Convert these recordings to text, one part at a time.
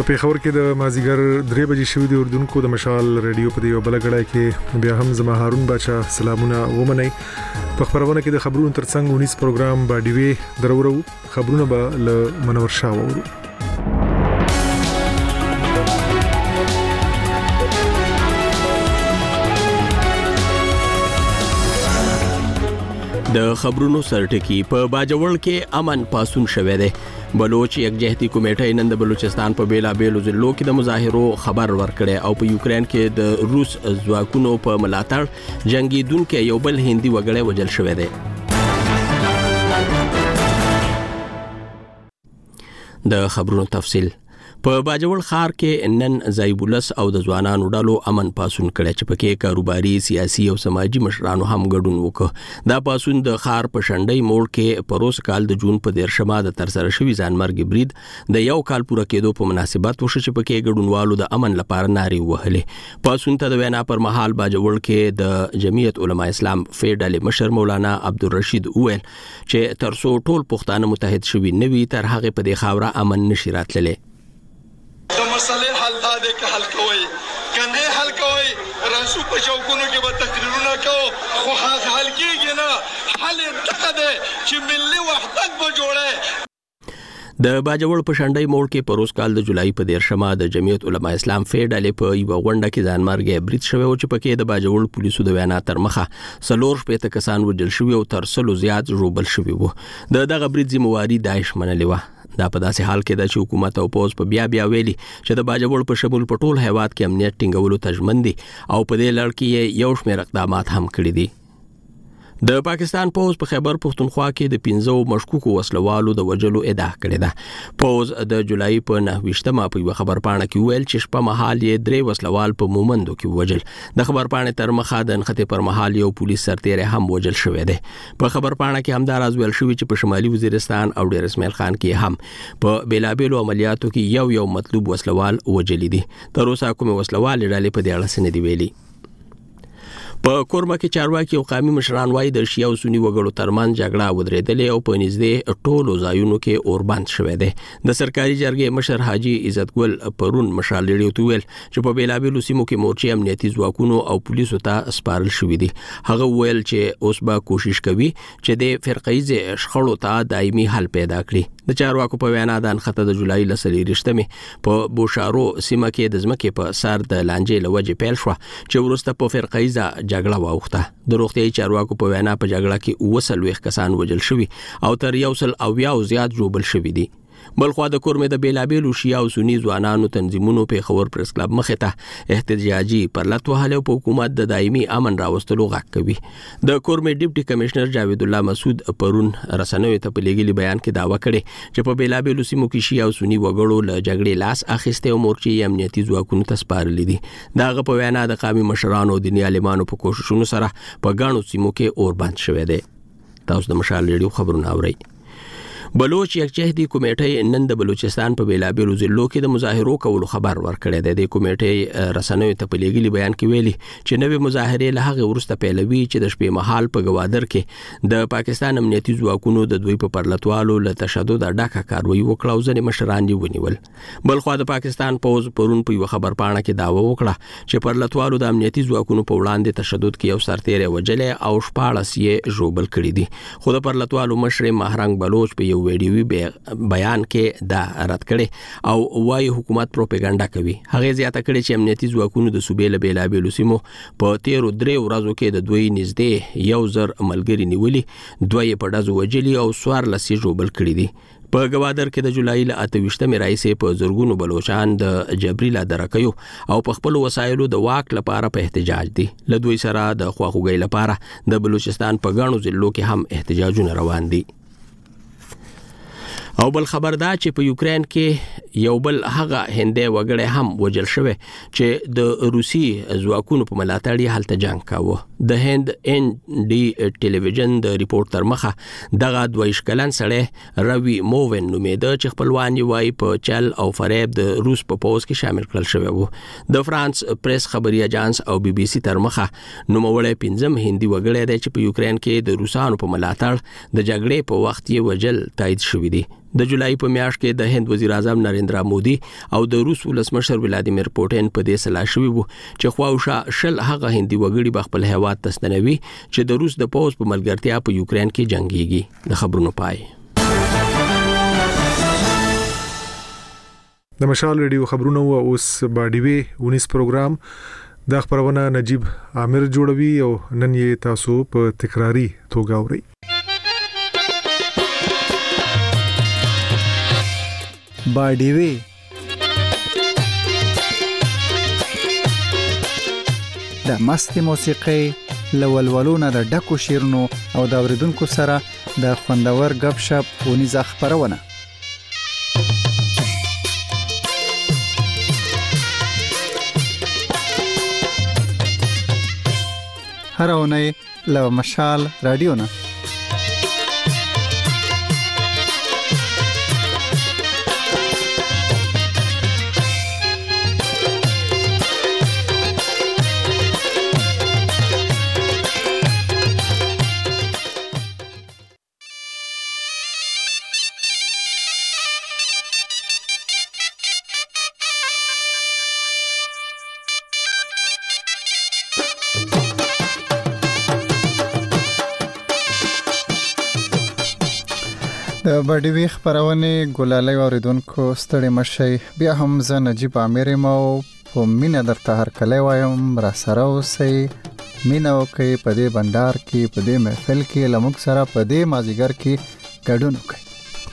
پیښور کې د مازیګر 3 بجې شوې د اردوونکو د مشال ریډیو په دیو بلګړای کې بیا هم زما هارون بچا سلامونه ومني په خبرونه کې د خبرونو ترڅنګ 19 پروګرام باندې وی درورو خبرونه به ل منور شاه ورو د خبرونو سرټکی په باجوړ کې امن پاسون شوه دی بلوچ یکجهتي کمیټه نن د بلوچستان په بیلا بیلو ضلعو کې د مظاهرو خبر ورکړي او په یوکرين کې د روس ځواکونو په ملاتړ جنگي دونکو یو بل هندي وګړی وجل شوی دی د خبرونو تفصیل په باجوړ خار کې نن زایبولس او د ځوانانو ډلو امن پاسون کړي چې پکې کاروباري سیاسي او سماجی مشرانو هم ګډون وکړ دا پاسون د خار په شنډۍ موړ کې پروس کال د جون په 13 د ترسره شوی ځانمرګ برید د یو کال پوره کېدو په مناسبت وشو چې پکې ګډونوالو د امن لپاره ناري وهلې پاسون ته د وینا پر مهال باجوړ کې د جمعیت علما اسلام فیډل مشر مولانا عبدالرشید اویل چې ترسو ټول پښتانه متحد شوي نوي تر هغه په د خاوره امن نشي راتللی د مسلې حل دا دی که حل کوي کنه حل کوي راسو په چوکونو کې به تقریرونه کوو خو حل کېږي نه حل دغه دی چې ملي وحدت به جوړه د باجوړ په شنډۍ موړ کې پروس کال د جولای په 13 د جمعیت علما اسلام فیډل په یو غونډه کې ځانمرګ برید شوی او چې پکې د باجوړ پولیسو د وینا تر مخه سلور شپې کسان وجل شوی او تر سلو زیات ژوبل شوی وو دغه برید ذمہواری داعش منلې و دا په داسې حال کې د حکومت او پوز په بیا ویلي چې د باجوړ په شمول په ټول هیواد کې امنیت ټینګولو تضمن دي او په دې لړ کې یو شمېر اقدامات هم کړی دي د پاکستان پوز په خیبر پختونخوا کې د 15 مشکوکو وسلوالو د وجلو ادعا کړې ده پوز د جولای په 9 په خبر پاڼه کې ویل چې شپه مهال یې 3 وسلوال په مومندو کې وجل د خبر پاڼه تر مخه د نخته پر مهال یو پولیس سرتیری هم وجل شوی دی په خبر پاڼه کې همدار از ویل شوی چې په شمالي وزیرستان او ډیر اسماعیل خان کې هم په بیلابیلو عملیاتو کې یو مطلوب وسلوال وجل دي تر اوسه کوم وسلوال ډلې په دې اړه سن دی ویلي په کورما کې چارواکي او قومي مشران وایي د شیعه او سنی وګړو ترمن جګړه ودرېدلې او په نږدې ټولو ځایونو کې اوربند شوه دی د سرکاري جرګې مشر حاجی عزت ګل پرون مشال لري ویل چې په بیلابیلو سیمو کې مورچې امنیتي ځواکونو او پولیسو ته سپارل شوې دي هغه ویل چې اوس به کوشش کوي چې د فرقایي شخړو ته دایمي حل پیدا کړي د چارواکو په وینا د نخته د جولای لسلي رښتمه په بوشارو سیمه کې د ځمکې په سر د لانجې لوجه پیل شو چې ورسته په فرقایي جګړه واوخته د روغتيایي چارواکو په وینا په جګړه کې وسلويخ کسان وجل شوي او تر یوسل او یاو زیات جوړبل شوي دي بلخوا د کورمه د بیلابیلو شیعه او سنی ځوانانو تنظیمونو په خبر پریس کلب مخه ته احتجاجي پرلط وهله په حکومت د دایمي امن راوستلو غږ کوي د کورمه ډیپټي کمشنر جاوید الله مسعود پرون رسنوي ته په لګیلي بیان کې داوا کړي چې په بیلابیلو سیمو کې شیعه او سنی وګړو له جګړې لاس اخیسته او مورچې امنیتي ځواکونو ته سپارل دي داغه په وینا د قومي مشرانو او دیني عالمانو په کوششونو سره په غاڼو سیمو کې اوربند شوه دي تاسو د مشال ریډیو خبرونه اورئ بلوچ یکجهتي کمیټه نن د بلوچستان په بیلابیلو ضلعو کې د مظاهرو کولو خبر ورکړی دی د کمیټې رسنوي ته په لګیلي بیان کې ویلي چې نوې مظاهرې له هغه ورسته پیلوي چې د شپې مهال په گوادر کې د پاکستان امنیتي ځواکونو د دوی په پرلطوالو له تشدد ډاکه کاروي وکړه او ځینې مشران یې ونیول بلخوا د پاکستان پوز پرون په یو خبر پاڼه کې داوا وکړه چې پرلطوالو د امنیتي ځواکونو په وړاندې تشدد کې یو سرتیری وجلې او 14 یې ژوبل کړي دي خو د پرلطوالو مشر مهرنګ بلوچ په ویډیوي بیان کې دا رد کړي او وايي حکومت پروپاګاندا کوي هغه زیاته کړي چې امنیتي ځواکونو د صوبې له بیلابیلو سیمو په 13 ورځو کې د دوی نږدې 1000 ملګری نیولي دوی په دازو وجلي او 14 ژوبل کړي دي په گوادر کې د جولای ل 28 راځي په زورګونو بلوچستان د جبريلا درکيو او په خپل وسایلو د واک لپاره په احتجاج دي له دوی سره د خواخوږي لپاره د بلوچستان په غاڼو ضلعو کې هم احتجاجونه روان دي او بل خبر دا چې په یوکرين کې یو بل هغه هندي وګړی هم وجل شوی چې د روسي ځواکونو په ملاتړ یې حالت جنگ کاوه د هند ان ډي ټلویزیون د ریپورت تر مخه دغه 22 کلن سړی روي مووین نومېده چې خپلوان یې وایي په چل او فریب د روس په پوز کې شامل کړل شوی وو. د فرانس پریس خبري اژانس او بي بي سي تر مخه نوموړی 5م هندي وګړی دی چې په یوکرين کې د روسانو په ملاتړ د جګړې په وخت یې وجل تایید شوی دی. د جولای په میاشت کې د هند وزیر اعظم نریندرا مودي او د روس ولسمشر ولادیمیر پوتین په دې سلا شوی وو چې خواوشا شل هغه هندي وګړي بخپل هیواد تستنوي چې د روس د پوز په ملګرتیا په یوکرين کې جنگيږي. د خبرونو پای. د مشال ریډیو خبرونه او اوس باډیوي 19 پروګرام د خبرونه نجیب عامر جوړوي او نن یې تاسو په تکراری توګه اورئ. باډیوي د مستي موسیقي لولولونه د ډکو شیرونو او د اوریدونکو سره د خوندور غب شپ ونیزه خبرونه. هر اونۍ له مشال رادیو نه د باډیوي خبرونه ګلالي اوریدونکو ستړي مشي. بیا هم زه نجیب عامر مو په مینا درته هر کله وایم را سره اوسئ، مینا وکي په دې بندر کې، په دې محفل کې لمک سره په دې مازیګر کې ګډون وکي.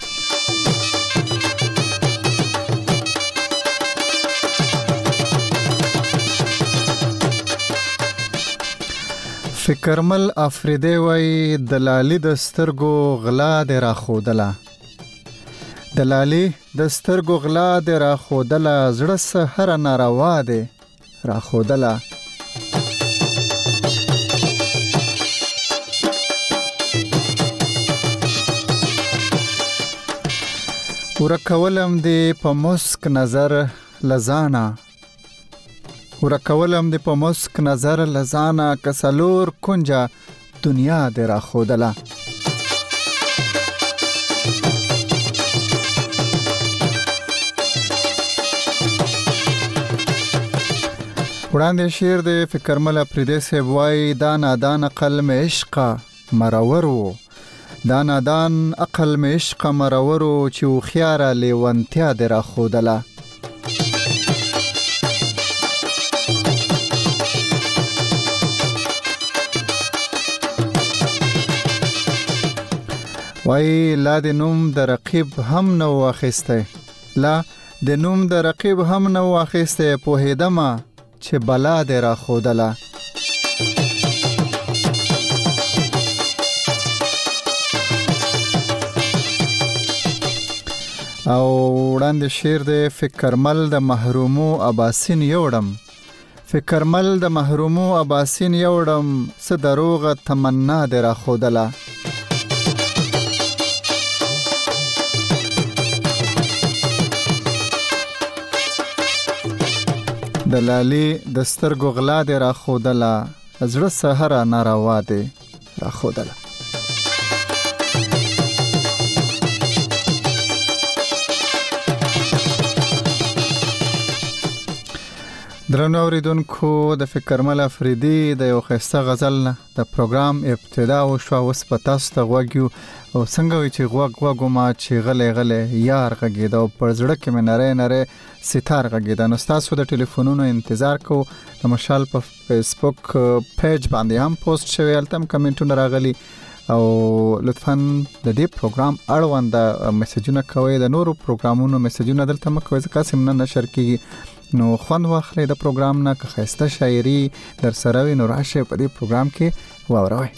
فکرمل افریدی وای دلالی د سترګو غلا د راخودله، دلالی د سترګو غلا د راخودله، زړه سحر ناروا دی راخودله. ورکولم دی په مسک نظر لزانا، ورکولم دی په مسک نظر لزانا، کسلور کنجا دنیا دی را خودله. وړاندې شعر دی فکرمل افریدی صاحب وای دا نادان عقل میں عشق مرور وو، دا نادان عقل میں عشق مرور وو چې وخیاره لیونتیا دی را خودله. وای لا د نوم د رقیب هم نو واخسته، لا د نوم د رقیب هم نو واخسته، په هدمه چې بلا د را خودله. او وړاندې شعر د فکرمل د محرومو اباسین یوړم، فکرمل د محرومو اباسین یوړم، څه دروغه تمنا د را خودله. دلالی د سترګو غلا دی را خودله، زړه سحر ناروا دی را خودله. درنو اوریدونکو د فکرمل افریدی د یو خسته غزل نه د پروګرام ابتدا وشو. اوس په تاسو ته غوږیو او څنګه وي چې غوږ ما چې غلې یار غږیدا او پر زړه کې مې نره ستار غږیدا. نو تاسو د ټلیفونونو انتظار کو. د مشال په فیسبوک پیج باندې هم پوسټ شوی، البته کمنټونه راغلي او لطفاً د دې پروګرام اړوند میسجونه کوئ، د نورو پروګرامونو میسجونه دلته مکوئ ځکه سم نه نشر کیږي. نو خوند واخلئ د پروګرام نه، که خسته شاعري در سره وي نو راشه په دې پروګرام کې واوروئ.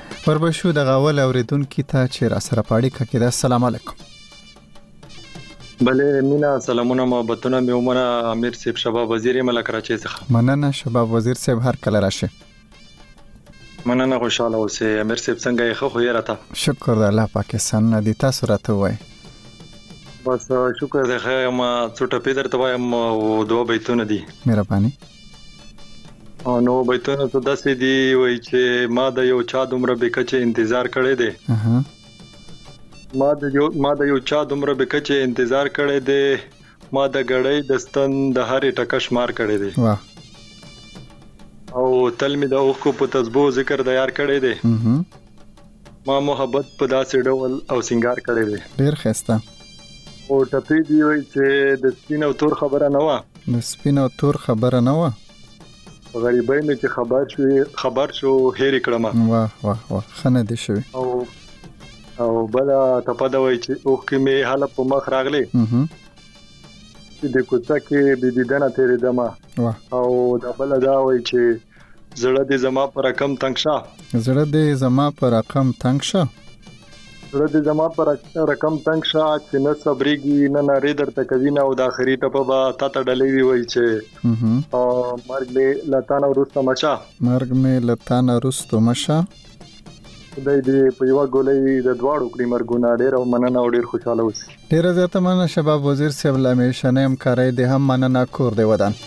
وربشو د غاول اوریدونکو ته چې را سره پاړی کړي. السلام علیکم. بله مینا سلامونه محبتونه مې ومنه. امیر صاحب شباب وزیر یم له کراچۍ څخه. مننه شباب وزیر صاحب، هر کله راشي. مننه، خوشاله اوسئ. امیر صاحب څنګه یې؟ ښه خو یې راته؟ شکر د الله پاکستان نه دي، تاسو راته وایي. بس شکر دی. ښه یم. څو ټپې درته وایم او 2 بیتونه دي. مهرباني. نو بیتونه څه داسې دي وایي چې ما د یو چا دومره بېکچې انتظار کړی دی. ما د یو چا دومره بېکچې انتظار کړی دی. ما د غړۍ د ستن د هرې ټکه شمار کړی دی. واه. او تل می د اوخو په تسبو ذکر د یار کړی دی. ما محبت په داسې ډول او سنگار کړی دی. ډیر ښایسته. او ټپې دی وایي چې د سپین او تور خبره نه وه. د سپین او تور خبره نه وه. په غریبۍ مې چې خبر شو هېرې کړم. واه واه واه، ښه نه دي شوي. او بله ټپه ده وایي چې اوښکې مې هله په مخ راغلې چې د کوڅه کې بې دیدنه تېرېدمه. او دا بله دا وایي چې زړه دې زما په رقم تنګ شه. زړه دې زما په رقم تنګ شه. زړه دې زما په رقم تنګ شه چې نه صبرېږي نه نارې درته کوي نه. او د آخري ټپه به تا ته ډلې وي وایي چې مرګ مې له تا نه وروسته مشه. مرګ مې له تا نه وروسته مشه. خدای دې په یوه ګولۍ د دواړو کړي مرګونه. ډېر او مننه او ډېر خوشاله اوسئ. ډېره زیاته مننه شباب وزیر صاحب، له همیشنۍ همکارۍ دې هم مننه. کور دې ودان.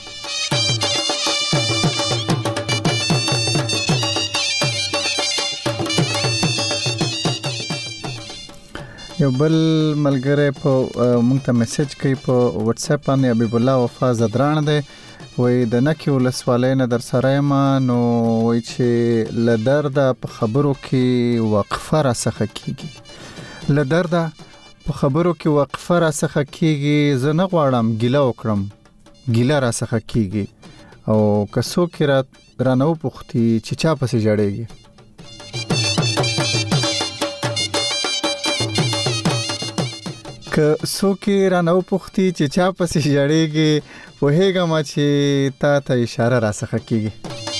یو بل ملګری په مونږ ته میسج کوي په واتس اپ باندې. حبیب الله وفا زدران دی، وای د نکې ولسوالۍ نه در سره یم. نو وای چې له درده په خبرو کې وقفه را څخه کیږي. له درده په خبرو کې وقفه را څخه کیږي. زه نه غواړم ګیله وکړم، ګیله را څخه کیږي. او که څوک را نه وپوښتي چې چا پسې ژړېږي. که څوک را نه وپوښتي چې چا پسې ژړېږي، پوهېږم چې تا ته اشاره را څخه کیږي.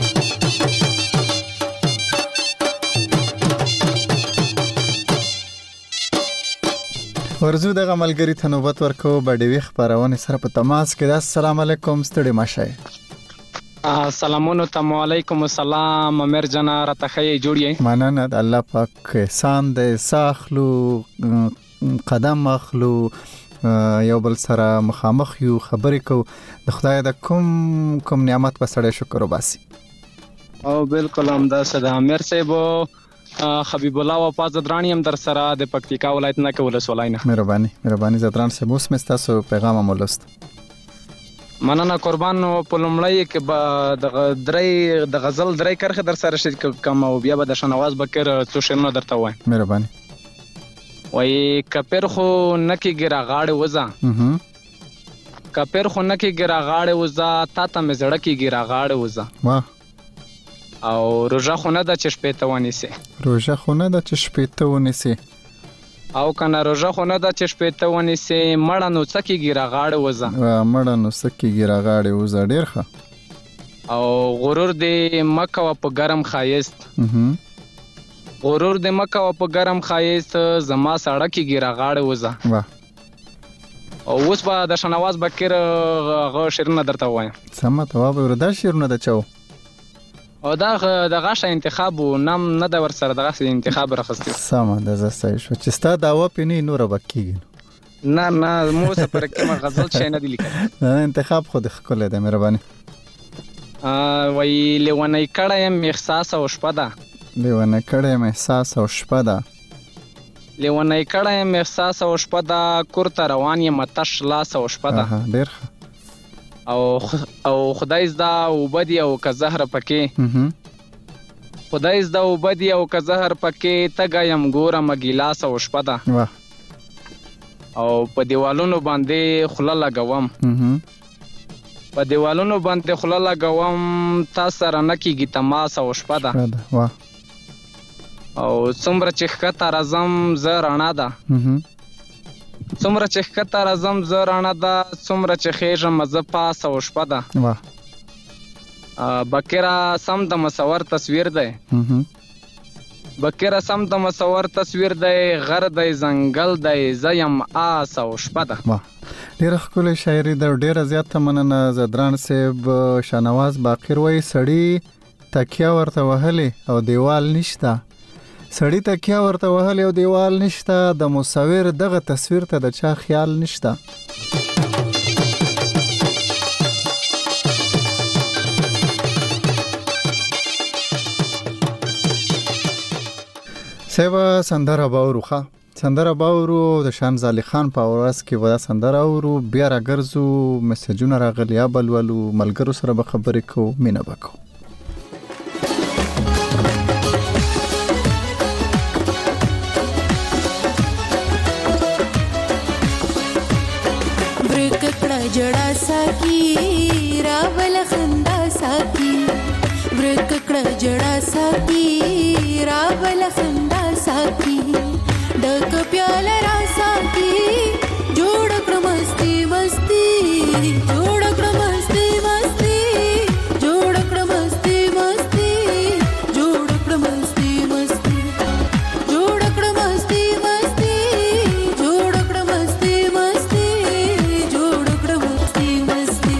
ورزو دغه ملګری ته نوبت ورکو. بډېوي خبرونه سره په تماس کې ده. السلام علیکم، ستړي مشه. سلامونه تم علیکم السلام. امیر جان راته خې جوړی. مننه، د الله پاک احسان دې. ساخلو قدم اخلو، یو بل سره مخامخ یو، خبرې کو. د خدای د کوم نعمت په سره شکر وباسي. او بالکل هم دا صدا امیر صاحب حبیب الله وفا زدرانی هم در سره د پکتیکا ولایت نه کې ولسوالۍ نه. مهرباني زدران صاحب، اوس مې تاسو پیغام مولست. مننه قربان. په لومړی کې د غزل درې کرخه در سره شریک کوم او بیا به د شنواز بکر څو شعرونه درته وایم. مهرباني. وای کپر خو نکی ګرا غاړه وزا. کپر خو نکی ګرا غاړه وزا، تا ته مې زړه کې ګرا غاړه وزا. واه. او روزه خو نه د چشپېته ونیسي. روزه خو نه د چشپېته ونیسي. او کنه روزه خو نه د چشپېته ونیسي. مړه نو څکی ګرا غاړه وزا. مړه نو څکی ګرا غاړه وزا. ډېر ښه. او غرور دې مکه په ګرم خایست. غرور دې مکه په ګرم خایست، زما سړک کې ګیرا غاړه وزا. او اوس به د شنواز بکر غو شعرونه درته وایم. سم ته وایو دا شعرونه د چاو. او دا د غاښه انتخاب نام نه د ور سره د غاښه انتخاب راخستي. سم ده زسای شو چې ستا داوا پینې نور بکیږي. نه مو سره کوم غزل شي نه دی لیکل. انتخاب خود خپل ده. مهرباني. وای لیونی کړه مې احساس او شپه ده. لیونی کړه مې احساس او شپه ده. لیونی کړه مې احساس او شپه ده. کور ته روان یم تش لاس او شپه ده. ډېر ښه. او خدای زدا وبدي او که زهر پکې. خدای زدا وبدي او که زهر پکې. تګایم ګورم ګیلاس او شپه ده. واه. او په دیوالونو باندې خوله لګوم. په دیوالونو باندې خوله لګوم. تا سره نه کېږي تماس او شپه ده. واه. او څومره چې ښکته راځم زه رڼا ده. څومره چې ښکته راځم زه رڼا ده. څومره چې خیژم زه پاس او شپه ده. واه. بکره سم د مصور تصویر دی. بکره سم د مصور تصویر دی غر دی ځنګل دی زیم آس او شپه ده. ډیره ښکلې شاعري ده. ډیره زیاته مننه زدران صاحب. شاهنواز باقر وایي سړی تکیه ورته وهلې او دیوال نشته. سړی تکیه ورته وهلې او دیوال نشته، د مصور دغه تصویر ته د چا خیال نشته. سیوا سندره باوروخه سندره باورو د شانزالي خان په اواز کې ودا سندره اورو. بیا راګرځو میسجونه راغلي ابلولو ملګرو سره به خبرې کو مینه وکړو. برککړه جړا ساکی راول خندا ساکی برککړه جړا ساکی راول خندا ساکی ډک پیاله را ساکی جوړ کړه مستی مستی جوړ کړه مستی مستی جوړ کړه مستی مستی جوړ کړه مستی مستی جوړ کړه مستی مستی جوړ کړه مستی مستی جوړ کړه مستی مستی.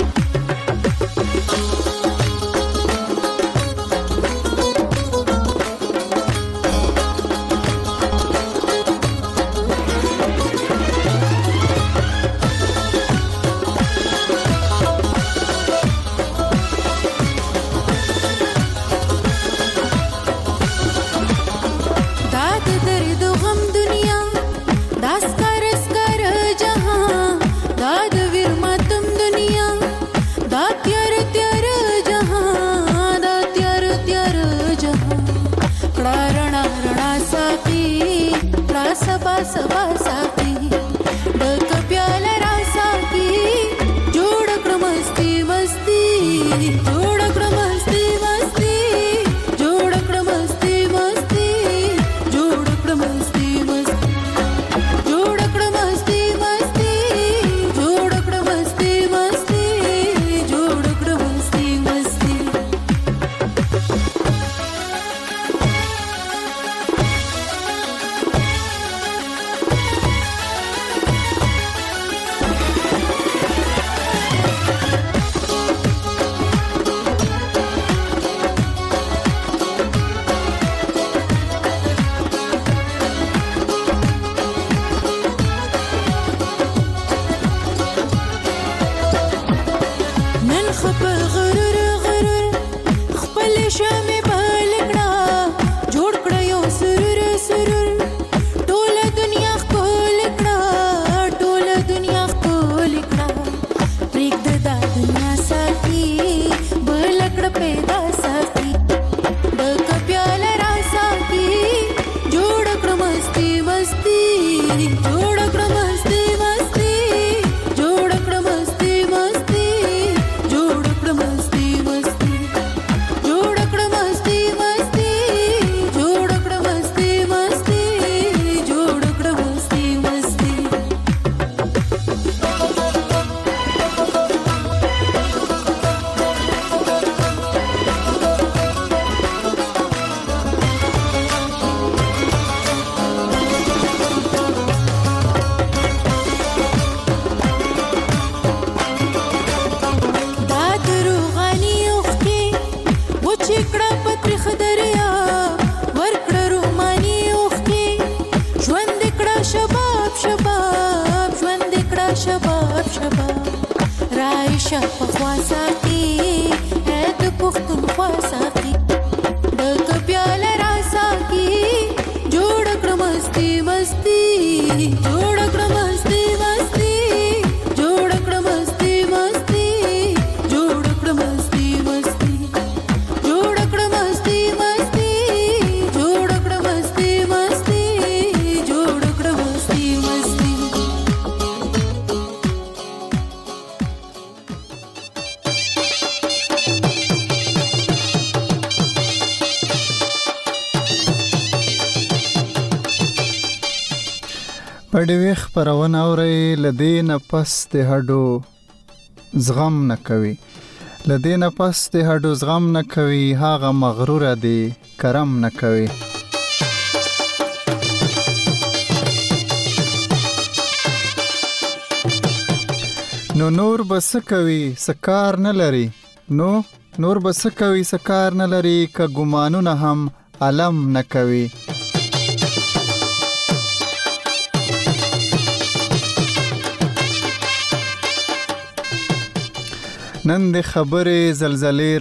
सबा सबा साकी डक प्याला रा साकी जोड़ कड़ मस्ती मस्ती जोड़ कड़ मस्ती मस्ती जोड़ कड़ मस्ती मस्ती जोड़ कड़ मस्ती मस्ती जोड़ कड़ मस्ती मस्ती जोड़ कड़ मस्ती मस्ती जोड़ कड़ मस्ती मस्ती. پډوي خبرونه اوري لدین پس د هډو زغم نه کوي لدین پس د هډو زغم نه کوي هاغه مغرور دی کرم نه کوي. نو نور بس کوي سکار نه لري نور بس کوي سکار نه لري ک ګمانونه هم علم نه کوي. نن د خبرې زلزلې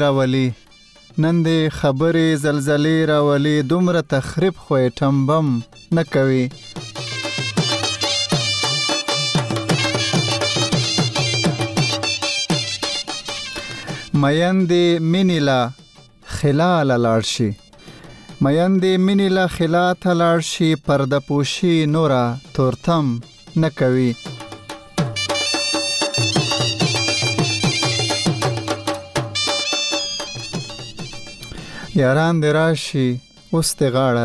راولي دومره تخریب خو ټمبم نه کوي. مېندې مینې لا خلال لاړ شي پرده پوشي نورا تورتم نه کوي. یاران دې راشي اوس ته غاړه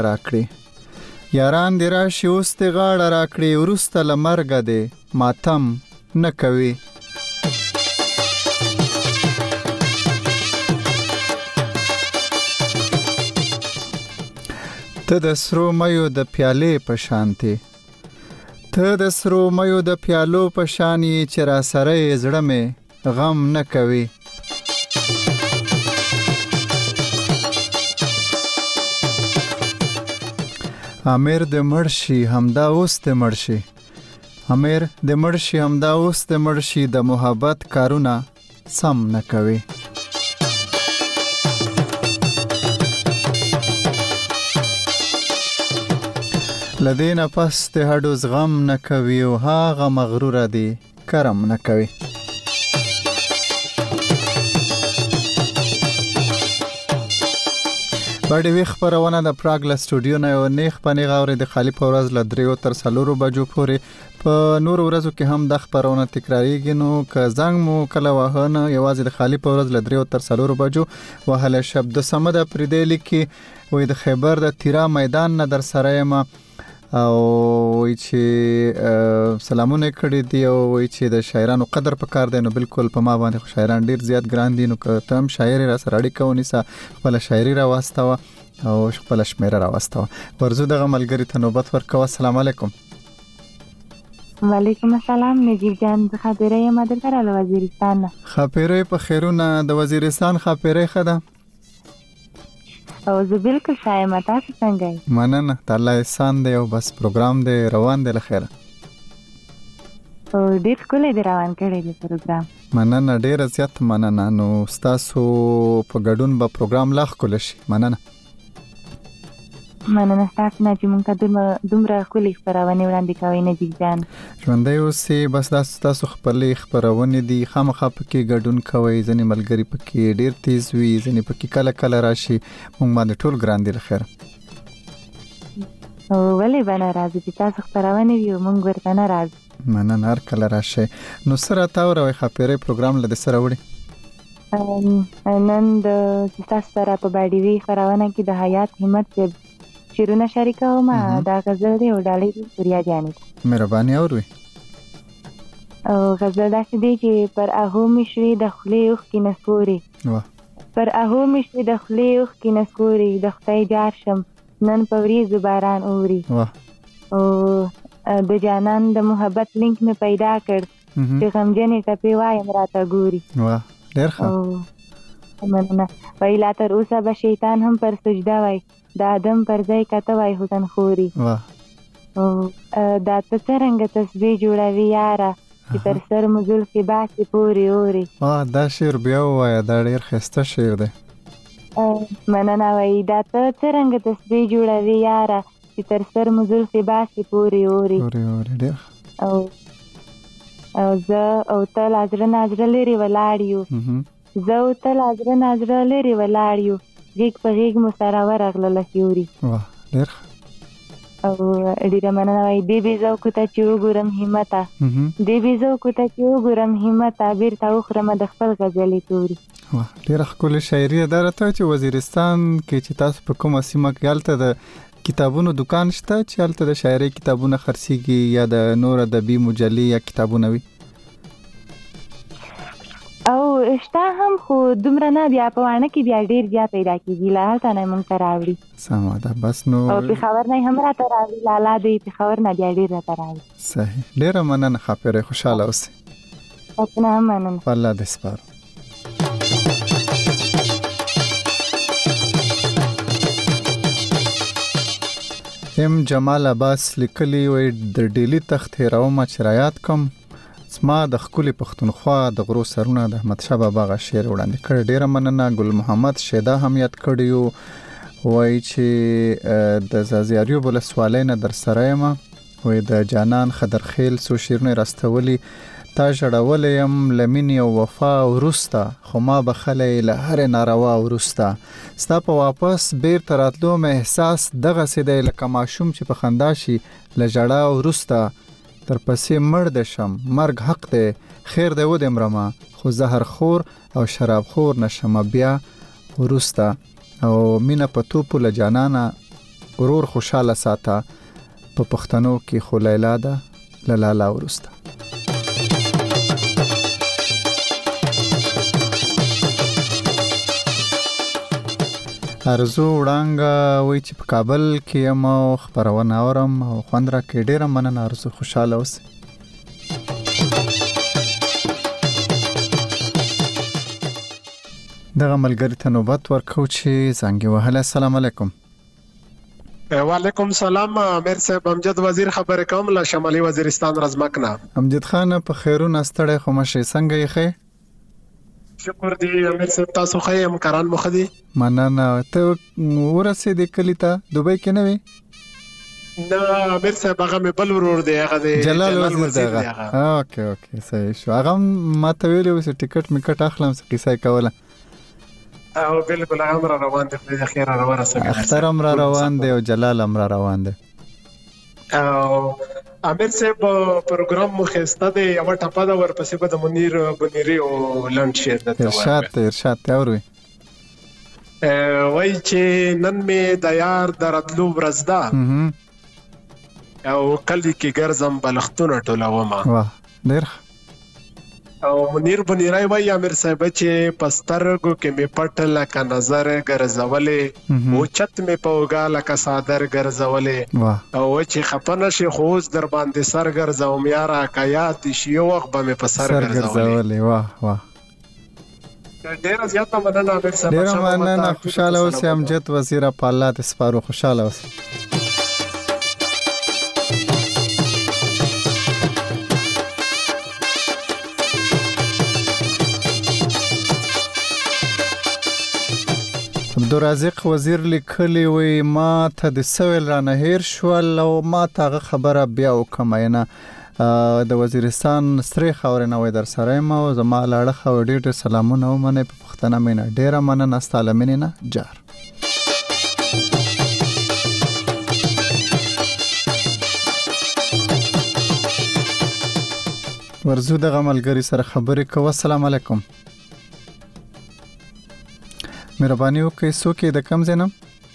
راکړي ورسته لمرګه دې ماتم نه کوي. ته د سرو مېو د پیالو په شان چې را سره زړه مې غم نه کوي. امیر د مرشي همدا اوس د مرشي د محبت کارونه سم نه کوي. لدین پس ته هډو زغم نه کوي او هاغه مغرور دی کرم نه کوي. باندې وی خبرونه د پراګ له سټوډیو نه یو نیخ پنی غاوري د خالی پورز ل 3 تر 4 بجو پورې په نور ورځو کې هم د خبرونه تکراریږي. نو که زنګ مو کله وهنه یوازې د خالی پورز ل 3 تر 4 بجو وهله شب د سمد پردې لیکي وې د خیبر د تیرا میدان نه در سره ما او وی چې سلامونه کړی دی او وی چې د شاعرانو قدر پکار دی. نو بالکل په ما باندې شاعران ډیر زیات ګران دي. نو که تم شاعر را سره اړیکه ونیسه خپل شاعري را واستوه او خپل شمیره را واستوه. ورزو دغه ملګری ته نوبت ورکوه. السلام علیکم. وعلیکم السلام. نجیب جان خبرې یم درته له وزیرستان. خبرې په خیرونه د وزیرستان خبرې خده او زه بالکل شایم. تاسو څنګه یې؟ مننه تعالی احسان دی او بس پروګرام دی روان دی لخيره. او ډیر کولې دی روان کړی دی پروګرام. مننه ډیر زیات مننه. نو تاسو په ګډون به پروګرام لاخ کول شي. مننه تاسو نه چې مونږ دومره کولې خبرونه وړاندې کوي نجیب جان. ژوندۍ اوسې بس تاسو خپلې خبرونه دي خامخا پکې ګډون کوي. ځنې ملګری پکې ډیر تیز وي ځنې پکې کله راشي. مونږ باندې ټول ګران دي لخيره. او ولې باندې راځي چې تاسو خبرونه وي مونږ ورته نه راځي. مننه هر کله راشي. نو سره تاور او خبرې پروګرام لده سره وړي. نن د تاسو سره په باندې خبرونه کې د حیات همت شیرونه شریکه او ما دا غزل دی او ډالۍ سوریا جانې مهرباني اوري. او غزل دا دی چې پر اهو مشوي د خلی اوخ کې نسوري پر اهو مشوي د خلی اوخ کې نسوري د خدای جار شم نن پوري زباران اوري. او د جانان د محبت لینک می پیدا کړ چې غمجنې ټپې وایم راته ګوري. واه ډېر ښه. مننه. ویلا تر اوسه به شیطان هم پر سجده وای د آدم پر ځای کته وای حسن خوري. واه دا ته څنګه تسبیح جوړوي یاره چې تر سر مزل کې باسي پوري اوري. دا شعر بیا وای دا ډېر ښایسته شعر دی. مننه. وای دا ته څنګه تسبیح جوړوي یاره چې تر سر مزل کې باسي پوري اوري. او زه او ته ناظره لري ولاړیو زه او ته ناظره لري ولاړیو غیږ په غیږ مو سره ورغله سیوري. واه ډېر او ډېره مننه. وای دې بې ذوقو ته چې وګورم همته بیرته وخورمه د خپل غزلې توري. واه ډېره ښکلې شاعري ده. راته چې وزیرستان کې چې تاسو په کومه سیمه کې هلته د کتابونو دکان شته چې هلته د شاعري کتابونه خرڅېږي یا د نور ادبي مجلې یا کتابونه وي؟ او شته هم خو دومره نه. بیا په وانه کې بیا ډېر بیا پیدا کېږي له هلته نه موږ ته راوړي. سمه ده. بس نو او پېښور نه هم راته راوړي. لالا دی پېښور نه بیا ډېر راته راوړي. صحیح. ډېره مننه. خاپیرې خوشحاله اوسئ. تاسو نه مننه. الله دې سپارو. جمال عباس لیکلی وي د ډیلی تخت هراومه چرایات کوم زما د خپل پښتونخوا د غرو سرونه د احمد شاه بابا غ شعر وړاندې کړ. ډیره مننه. ګل محمد شیدا هم یاد کړیو وای چې د زازیاریو بل سوالینه در سره یم وای د جانان خضرخیل سو شیرونه راستولی تا جړولم لمن او وفا ورستا خو ما بخلې له هر ناروا ورستا ستا په واپس بیر تراتلو مې احساس دغه سیده لکه ماشوم چې په خندا شي له جړا ورستا تر پسې مړ د شم مرګ حق دی خیر دی و دې مرما خو زهر خور او شراب خور نشم بیا ورستا او مینا په توپو له جانانا ورور خوشاله ساته په پښتنو کې خو لیلا ده لالا ورستا. ارزو وړانګه وای چې په کابل کې یم او خبرونه اورم او خوندره کې ډیره مننه ارزو خوشاله اوسئ. دغه ملګری ته نوبت ورکو چې زنګ وهله. السلام علیکم. وعلیکم السلام. امیر صاحب امجد وزیر خبرې کوم له شمالي وزیرستان رزمکنه. امجد خان په خیرونه ستړی خو مشه څنګه یې خې؟ شکر دی امیر صاحب تاسو خې امکاران مخدي. مننه. ته ورسېدې کلی ته دوبۍ کې نه وې؟ نه امیر صاحب هغه مې بل ورور دی هغه جلال وزیر دی. اوکې صحیح شو. هغه ما ته ویلو چې ټیکټ میکټ اخلم څه قصه کوله. او بالکل امر روان دی خو خیر روان سره اخترم را روان دی او جلال هم را روان دی. او امیر صاحب پروګرام مخسته دی یو ټپه دا ورپسې به د منیر بنيري او لند شیر د ارشاد اوري وای چې نن می د یار درتلو ورځدا او کلی کې ګرځم بلختونه ټولوما. واه ډیر. او منیر بنيري وای امیر صاحب چې پسترګو کې می پټ لکه نظر ګرځولې او چت می پوغا لکه صادر ګرځولې او چې خپنه شي خوز در باندې سر ګرځوم یارا کایات شي وخت به می په سر ګرځولې. واه ډیر زیاته مننه امیر صاحب. ډیر مننه. خوشاله اوسئ امجد وزیر په الله دې سپارو. خوشاله اوسئ. عبدالرزاق وزیر لیکلی وی ما ته د سویل را نهیر شول او ما ته خبره بیا وکمینه د وزیرستان سری خاورې نوې در سره ما او زما لاړه خو ډېر سلامونه ومنه په پښتنه مینه ډیره مننه ستاله مینه جار. ورزو د غملګری سره خبرې کوه. السلام علیکم. مهرباني وکړئ څوک د کم زینم؟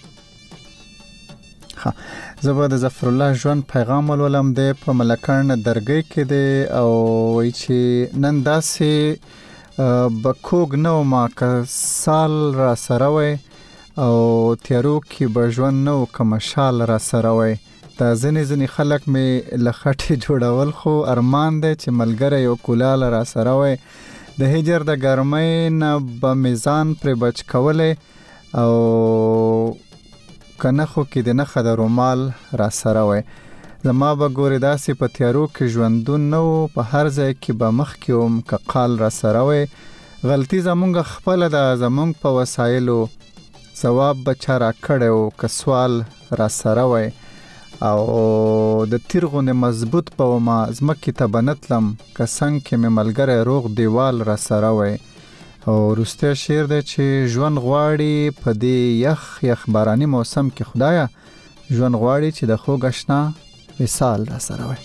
ها زه د ظفر الله ژوند پیغام ولولم د په ملکان درګي کې دی او وی چې نن داسې بکوګ نو ما که سال را سره وي او تیارو کې بژوند نو کمشال را سره وي. دا ځنې خلک می لخټي جوړول خو ارمان دی چې ملګری یو کولال را سره وي. د هجر د ګرمۍ نه به میزان پر بچ کولې او کنه خو کې د نخ د رومال را سره وي. زما به ګورې داسې په تیارو کې ژوندون نو په هر ځای کې به مخ کې هم کقال را سره وي. غلطي زمونږ خپل د زمونږ په وسایلو ثواب به چا را کړی او که سوال را سره وي او د تیرغونه مضبوط په ما زمکه ته بنتلم که څنګه کې مې ملګری روغ دیوال را سره وي. او روسته شعر دی چې ژوند غواړي په دې یخ باراني موسم کې خدایا ژوند غواړي چې د خوږ آشنا وصال را سره وي.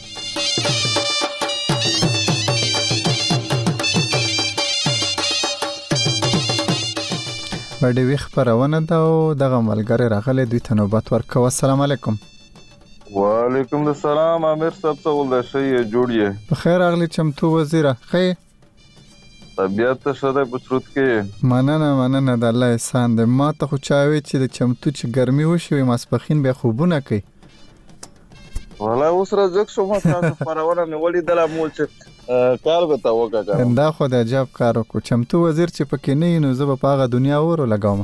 باندې ویخ پرونه دا او دغه ملګری راغله دوی ته نوبت ورکو. السلام علیکم. وعلیکم السلام امیر صاحب څه ول شي جوړیه په خیر اغلی چمتو وزیره خې طبیعت شته پښتروت کې مننه د الله احسان دې ما ته خو چاوي چې د چمتو چې ګرمي وشي ماسپخین به خوبونه کوي والله اوس راځک شو ما تاسو پرونه مې ولې دلا مول چې کار به تا وکړه دا خو د عجب کار وکړو چمتو وزیر چې پکې نه نو زه په هغه دنیا ورو لګاوم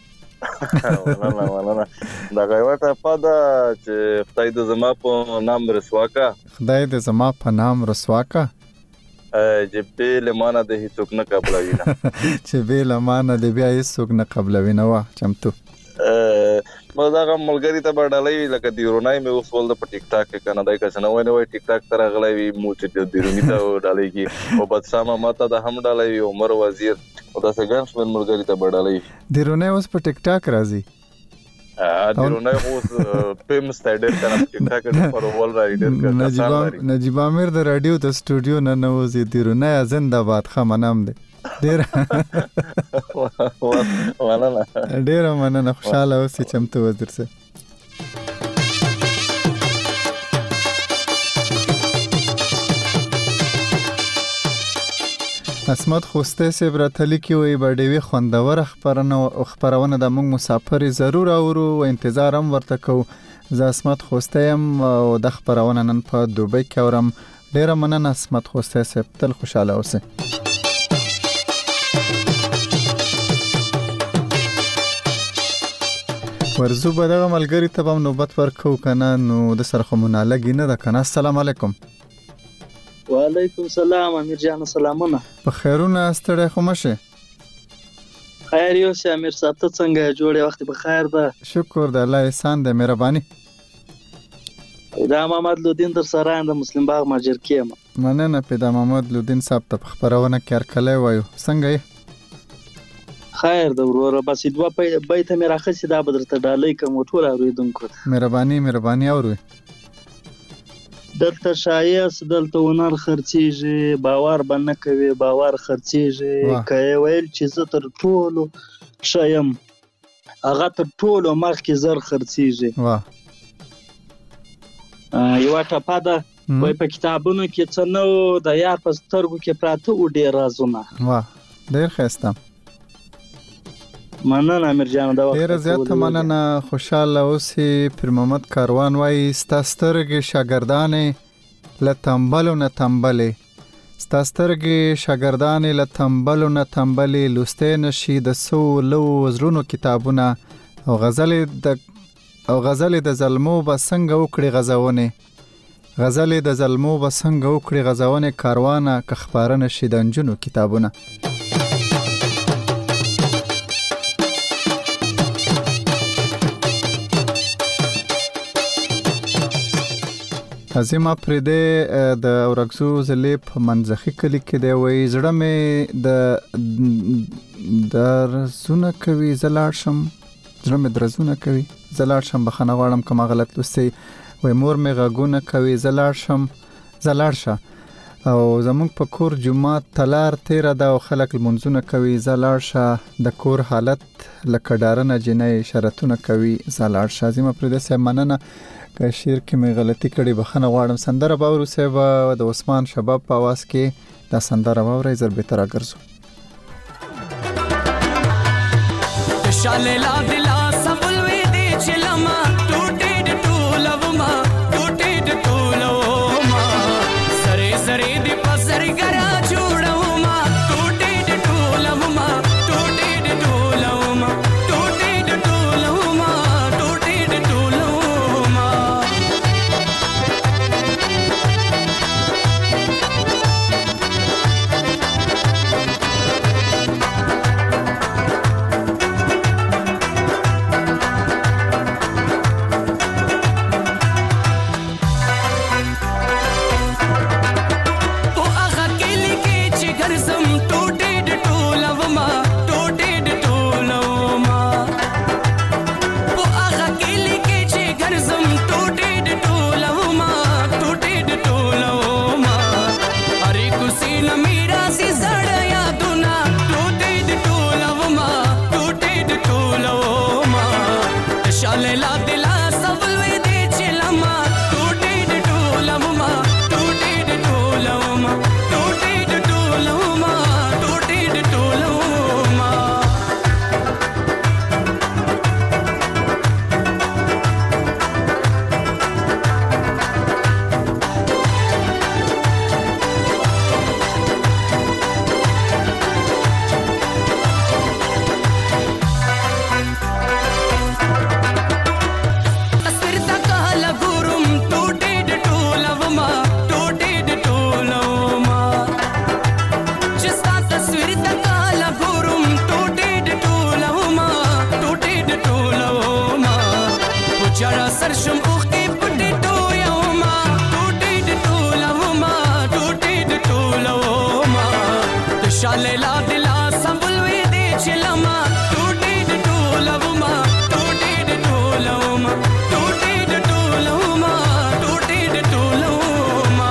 نه دا غوټه پاده چې خدای دې زما په نام رسوا کا خدای دې زما په نام رسوا کا چې به لمانه د هیڅوک نه قبلوي نه چې به لمانه د بیا هیڅوک نه قبلوي نه وا چمتو ما دا ملګری ته بډالای لکه دیرونای مې اوس ول د ټیک ټاک کې کنه دای که څنګه وای ټیک ټاک تر غلای مو چې دیرونی ته ډالای کی او بدسامه ماته د هم ډالای عمر وزیر او دا څنګه څنګه ملګری ته بډالای دیرونای اوس په ټیک ټاک راځي دیرونای اوس فیمس سټایډر کنه ټیک ټاک پر ول رائډر نجیب امیر د رادیو د سټوډیو نه نوځي دیرونای زنده‌باد خمنام دی ډیر مننه خوشاله اوسې چمتو وزیر سه اسمت خوسته سه براتلی کی وی بډېوي خوندور خبرونه د موږ مسافر ضرور اورو او انتظار هم ورته کو ز اسمت خوسته هم او د خبرونه نن په دوبۍ کې اورم ډیر مننه اسمت خوسته سه تل خوشاله اوسه ورزو بدغه ملګری ته هم نوبت ورکو کنه نو د سرخمونه لګی نه ده کنه السلام علیکم وعلیکم السلام امیر جان سلامونه په خیرونه ستړی خو مشه خیر یو سي امیر صاحب ته څنګه جوړه وخت په خیر ده شکر د الله احسان د مهرباني دا محمد لودین در سره د مسلم باغ ماجر کیم مننه پیدا محمد لودین صاحب ته خبرونه کړکلې وایو څنګه خیر د وروره بس دوه بیت مې راخسي دا بدرته ډالۍ کوم ټول اوریدونکو مهرباني اوري دلته شایس دلته ونر خرڅیږي باور باندې کوي باور خرڅیږي کوي ویل چې زه تر ټولو شایم هغه تر ټولو مخکې زر خرڅیږي یو ټاپه ده وای په کتابونو کې څه نو د یار په سترګو کې پراته و ډیر رازونه ډیر ښه مننه امیر جان دا ډیر زیات مننه خوشاله اوسې پیر محمد کاروان وای ستاسترګې شاګردانې لتمبلو نه تمبلې ستاسترګې شاګردانې لتمبلو نه تمبلې لوستې نشي د سو لو وزرونو کتابونه او غزل د زلمو بسنګ وکړي غزونې کاروانه که خبرنه شي د انجونو کتابونه عظیم افریده د اورګزو زلې په منځخي کلی کې دی وای زړه مې د درزونه کوي زلاړ شم بخنه غواړم کوم غلط لوستي وای مور مې غاګونه کوي زلاړ شه او زمونږ په کور جمعه تلار 13 دا خلک منځونه کوي زلاړ شه د کور حالت لکه ډارنه جنې شرطونه کوي زلاړ شه عظیم افریده سه مننه که شعر کې مې غلطي کړې بخنه غواړم سندره باور صاحب د عثمان شباب په आवाज کې دا سندره باورې زر به تر ګرځو شاله لا دلا سبلوي دي چلما ټوټې د ټولوما سره سره دې پسر ګرا جوړوما ټوټې د ټولوما شاله لا دلا سمبلوي دي چلما ټوټي د ټولوما ټوټي د ټولوما ټوټي د ټولوما ټوټي د ټولوما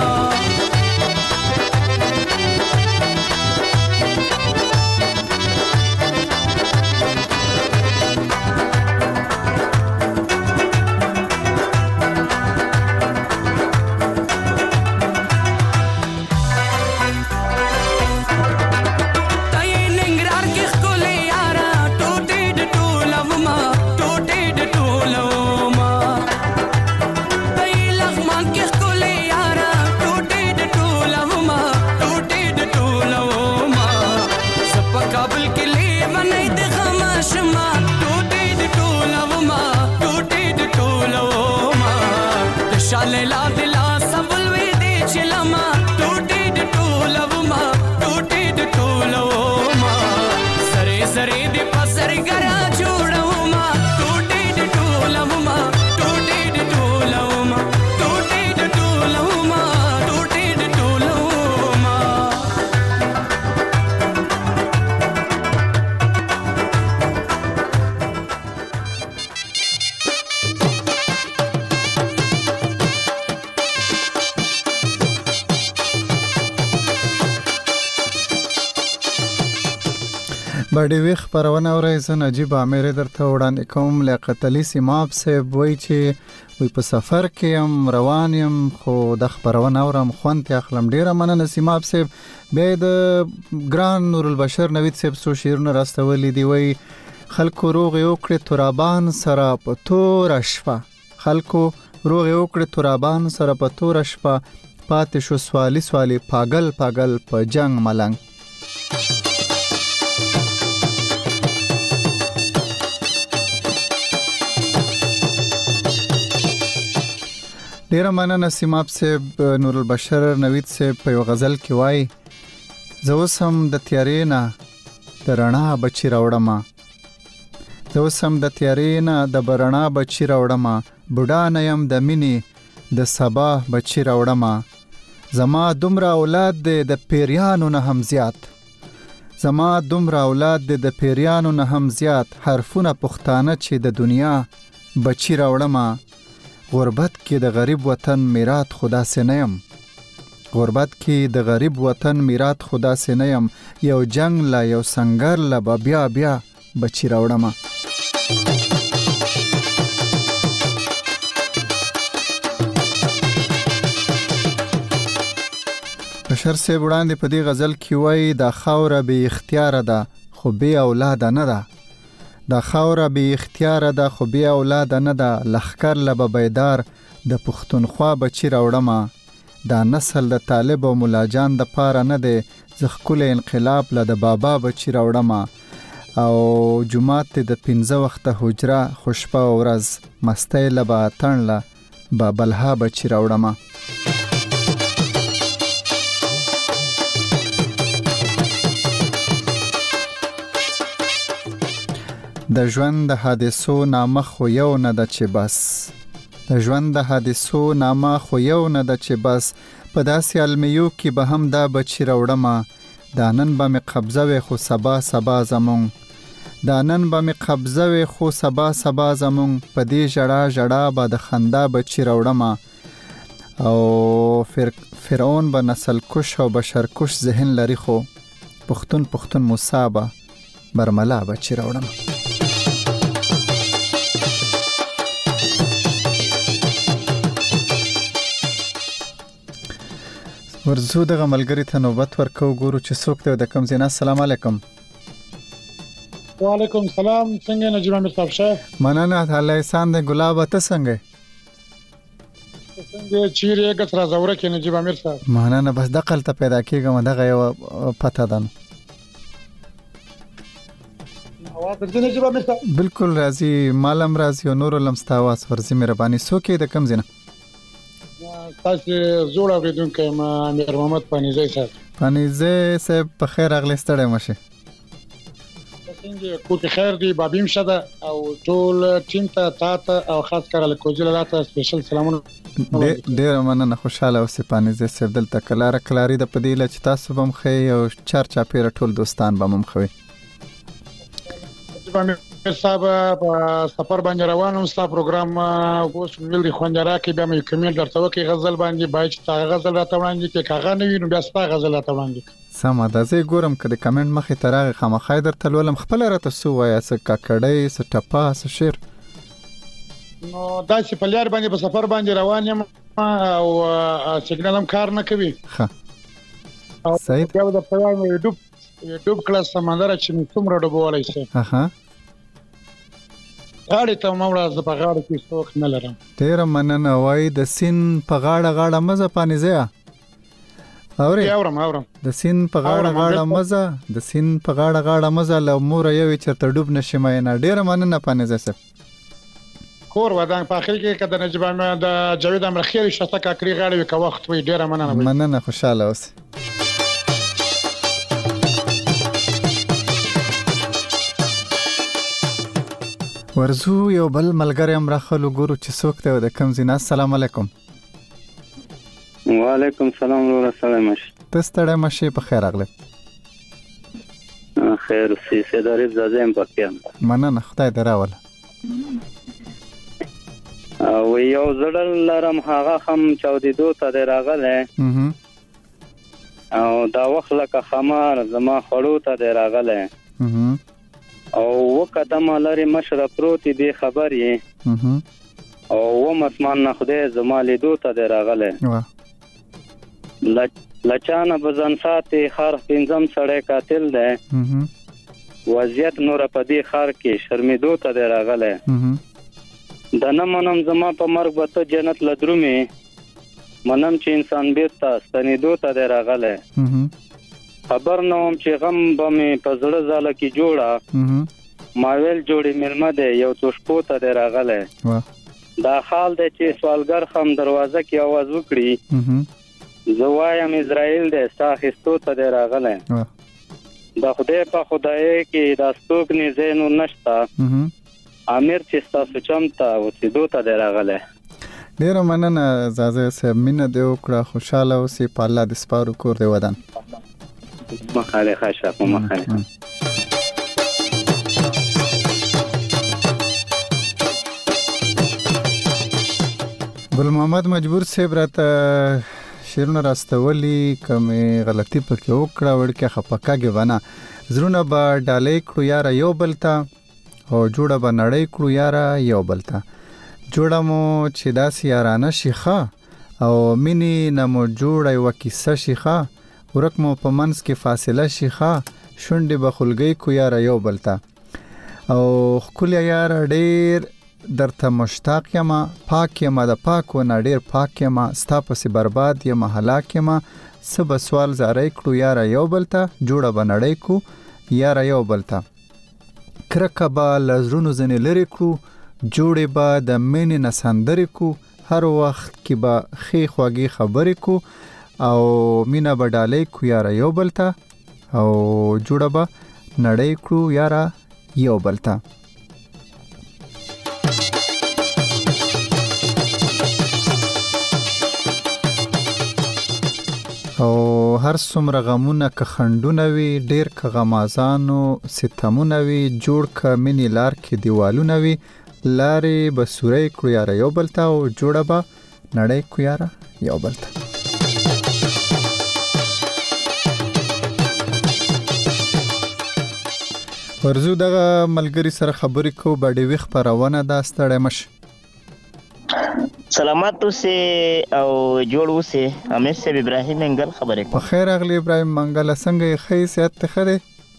شاله لا دلا سمبلوي دي چلما ټوټي د ټولوما ټوټي د ټولوما سره سره دي پسر ګرا جوړوما ټوټي د ټولوما ټوټي د ټولوما ټوټي د ټولوما ټوټي د ټولوما باډي ویخ پرونه ورځ نجيب عامر درته وړاندې کوم لیاقت علي سیماب صاحب وای چې وي په سفر کې هم روان يم خو د خبرونه اورم خوند اخلم ډیره مننه سیماب صاحب به د ګران نور البشر نوید صاحب سو شیرونه راستولې دی وای خلکو روغ یو کړ ترابان سره په تور شپه خلکو روغ یو کړ ترابان سره په تور شپه پاتې شو سوالی سوالی پاگل پاگل په جنگ ملنګ ډیره مننه سیماب صاحب نور البشر نوید صاحب په یو غزل کې وای زه اوس هم د تیارې نه د رڼا بچی راوړم زه اوس هم د تیارې نه د رڼا بچی راوړم بوډا نه یم د مینې د سبا بچی راوړم زما دومره اولاد دی د پیریانو نه هم زیات زما دومره اولاد دی د پیریانو نه هم زیات حرفونه پښتانه چې د دنیا بچی راوړم غربت کې د غریب وطن میراث خدا سي نه يم غربت کې د غریب وطن میراث خدا سي نه يم یو جنگ لا یو سنگر لا بیا بیا بچی راوړم بشر سي وړاندې په دې غزل کې وای دا خاوره به اختیار ده خو به اولاد نه ده دا خاوره به اختیار ده خو به اولاد نه ده لخر لبه بیدار د پښتونخوا بچی راوړم دا نسل د طالب او ملاجان د پاره نه ده زخکول انقلاب ل د بابا بچی راوړم او جمعات د 15 وخته حجره خوشپه ورځ مستی لبه تن ل بابلها بچی راوړم د ژوند د حادثو نامه خو یو نه د چې بس د ژوند د حادثو نامه خو یو نه د چې بس په داسې المیو کې به هم دا بچی راوړم دا نن به مې قبضه وي خو سبا سبا زمون دا نن به مې قبضه وي خو سبا سبا زمون په دې جړه جړه به د خندا بچی راوړم او فرعون به نسل کش او بشر کش ذهن لري خو پښتون مصابه برملا بچی راوړم ورزو دغه ملګری ته نوبت ورکو ګورو چې څوک دی د کوم ځای. السلام علیکم. وعلیکم السلام. څنګه نجیب امیر صاحب شه؟ مننه الله احسان دې ګلاب ته څنګه؟ څنګه چیرې ګټ را زوره کې نجیب امیر صاحب؟ مننه بس دقل ته پیدا کیږم دغه یو پته ده. اواز درځي نجیب امیر صاحب؟ بالکل راځي مالم راځي او نور لمستا आवाज ورزي مهرباني سوکې د کم زینه. تاسو زوړ اوریدونکو ما امیر محمد پانیزی صاحب. پانیزی صاحب په خیر اغلی ستړی مشه. څنګه کو خیر دی بابیم شده او ټول ټیم ته او خاص کر له کوجل راته سپیشل سلامونه ډیر مننه خوشاله اوسې پانیزه سر دلته کلاری د پدیله چې تاسو بم خي او چرچا پیر ټول دوستان بم خوي صاحب په سفر باندې روانم ستا پروګرام اوس مل دي خوندرا کې به مې کمل درته وکي غزل باندې بای چې تا غزل راته وړاندې کې کاغه نه وینم بیا ستا غزل راته وړاندې سم ده زه ګورم کله کمنټ مخې ترغه خامخای درته ولم خپل راته سو وای څه کاکړې څه ټپا څه شیر نو دا چې په لار باندې په سفر باندې روان یم او سیګنال هم کار نه کوي ها صحیح یو د پروګرام یوټیوب کلاس سمندر چې څومره ډوبولای شي اها غاړه ته موړه ز په غاړه کې څوک نه لرم ډیر مننه وای د سین په غاړه مزه پانیزه اورم د سین په غاړه مزه د سین په غاړه مزه له مور یو چرته ډوب نشم نه ډیر مننه پانیزه سر کور ودان په اخر کې کده نجيب احمد د جاوید امرخیل شته کاکری غاړه وک وخت وي ډیر مننه خوشاله اوس ورزو یو بل ملګری امر خلو ګورو چې څوک ته د کم زینا السلام علیکم وعلیکم السلام ورحمت الله وبرکاته تستړی مشه په خیر اغله خیر سي سیداري زازم پکې مننه خدای دراول او یو زړل لرم هغه هم چاودیدو ته راغله او دا وخت لکه خمار زما خړو ته راغله او وقدم لري مشره پروتي دی خبرې او مسمان نه خدای زما لیدو ته راغله لچانه بزن ساتي خر پنځم سړی قاتل ده وضعیت نور په دې خر کې شرمېدو ته راغله د نه منم زما په مرګ به جنت لدرومي منم چې انسان بیرته ستنېدو ته راغله خبر نوم چې غم به مې په زړه زاله کې جوړه ماویل جوړې ملمه ده یو توشپو ته راغله دا حال ده چې سوالګر خم دروازه کې आवाज وکړي زوایم اسرائیل ده ساخستو ته راغله دا خدای په خدای کې دا ستوک نه زینو نشتا امیر چې تاسو چمتا وڅېدو ته راغله ډیر مننه زازه سه مینه دی وکړه خوشاله اوسې په الله د سپارو کور دی ودان مخاله خاصه په مخاله ګل محمد مجبور صاحب راته شیرونه راستولي کومه غلطي پکې وکړه ورکه خپکاږي ونه زرونه به ډالې کړو یار یو بلتا او جوړه به نړۍ کړو یار یو بلتا جوړه مو چې داس یارانه شيخه او مینی نمو جوړه یو کیسه شيخه ورک مو په منس کې فاصله شيخه شونډې بخلګي کو یار یو بلتا او خپل یار ډیر درته مشتاق یم پاک یم د پاک و نډیر پاک یم ستا پسې برباد یم هلاک یم سب سوال زارای کړو یار یو بلتا جوړه بنړی کو یار یو بلتا کرکبا لزرونو زنه لری کړو جوړه با د مین نسندری کو هر وخت کې با خې خوږی خبرې کو او مینا بډالې کو یار یو بلتا او جوړه با نړی کړو یار یو بلتا او هر څومره غمونه که خندونه وي ډیر که غمازانو ستمونه وي جوړ که منی لار کې دیوالونه وي لارې به سورې کړو یاره یو بلتا او جوړه به نړۍ کړو یاره یو بلتا ورزو دغه ملګری سره خبرې کو باندې وخ پرونه دا ستړی مش سلامات اوسه او جوړ اوسه امیر صاحب ابراهیم منګل خبرې په خیر اغلی ابراهیم منګل څنګه خې صحت ته خره